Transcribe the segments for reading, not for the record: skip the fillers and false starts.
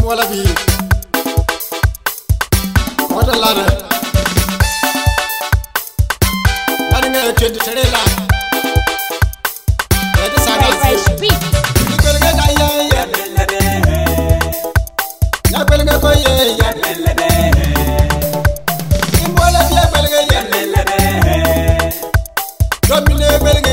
wala bi wala lara ani nga tedd tere la ede saga si ko nga da ya ya na ko nga ko ye ya imbola bi ko nga ya domine ko nga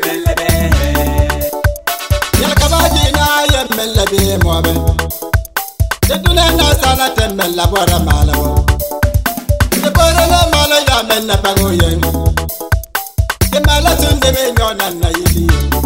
ya kabaji na ya melabe mobe Tedule na sana tembela bora malo. Te bora na malo ya menna pangoye. Te mala tunde me nyona na yili.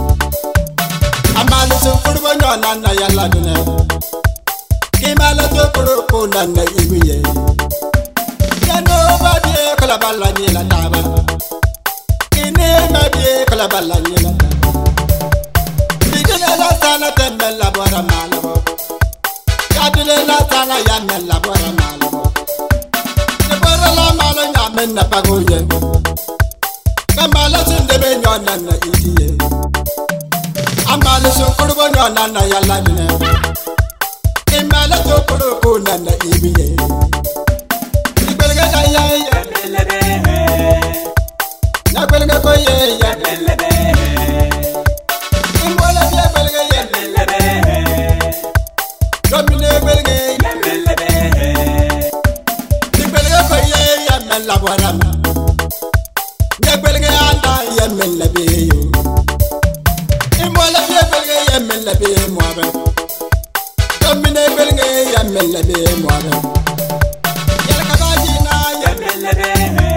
Amalo sun furbo nyona na yalla dune. Ki mala to puro na na ibiye. Ya no badi kala balla ni la taba. Ki ne badi kala balla ni la taba. Tedule na sana tembela bora malo. Adile la tala ya mella bora malo. Ne bora la malo ya menna pagoye. Kamala sunde be nyona na idiye. Amala sun kurbo nyona na yalla dine. Imala to kurko na na ibiye. Ibelga da ya ya melebe. Na belga ko ye ya melebe. Imbola ya belga ya melebe. Domine belge ya melebe. Ni belge ko ye ya mella borama. Ne belge anda ya melebe yo. Imola ye belge ya melebe moabe. Domine belge ya melebe moabe. Ya kabaji na ya melebe.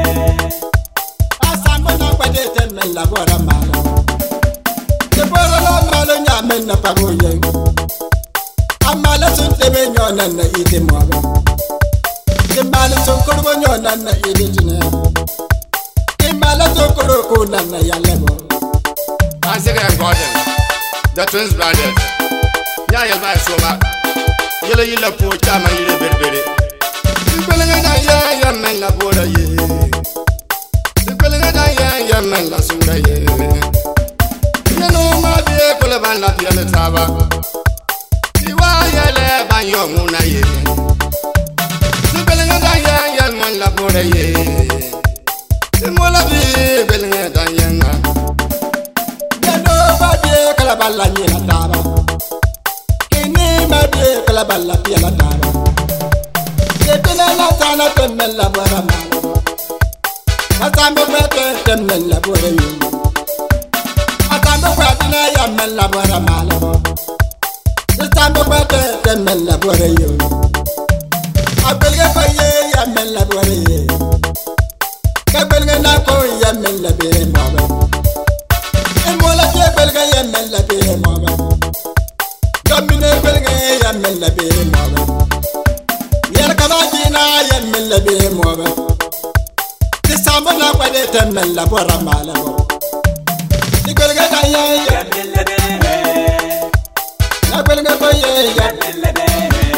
Asamba na kwade te mella borama. Ne borala malo nya menna pagoye. Amala sun tebe nyona na ide moabe. Imala sun kurbo nyona na ide jine. Imala sun kurko na na yalebo. Isaac and Gordon, the twins brothers. Ya yelba soba. Yele yele po chama yele berbere. Ibelenga da ya men la boda ye. Ibelenga da ya men la sunga ye. Yeno ma be kola ban la yele taba. Iwa yele ban yo muna ye. Ibelenga da ya men la boda ye. Imola bi belenga da ya nga. Yeno ma be kola ban la yele taba. Kini ma be kola ban la yele taba. Yetena la sana temela bora malo. Asambe kwete temela bora yo. Asambe kwete na ya mela bora malo. Asambe kwete temela bora yo. Abelge ko ye ya mela bora ye. Kabelge na ko ya mela be mobe. Emola ke belge ya mela be mobe. Domine belge ya mela be mobe. Yel kabaji na ya mela be mobe. Tisamba na kwade temela bora malo. Belge da ya mela be. Na belge ko ye ya mela be.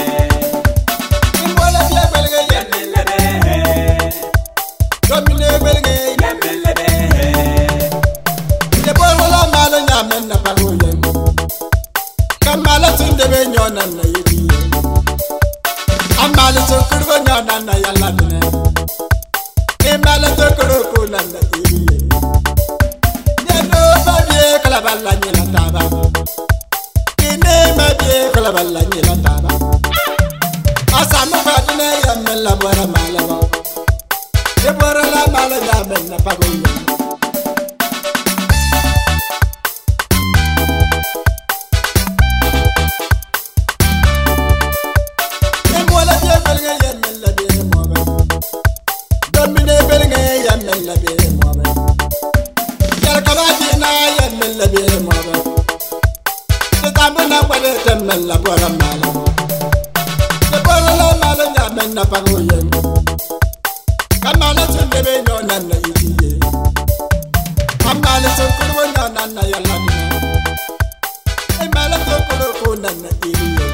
Imbola ya belge ya mela be. Domine belge ya mela be. Ne bora malo nya menna pagoye. Kamala tunde be nyona na yidi. Amala to kurbo nyona na yalla dine. Imala to kurko na na yidi. Ne no babie kala balla nyela taba. Ine mabie kala balla nyela taba. Asama badine ya mela bora malaba. Ne bora la mala ya menna pagoye. Mela bora malo. Te bora la malo nya menna pagoye. Kamala tunde be nyona na idiye. Amala to kurbo nyona na yalla dine. E mala to kurko na na idiye.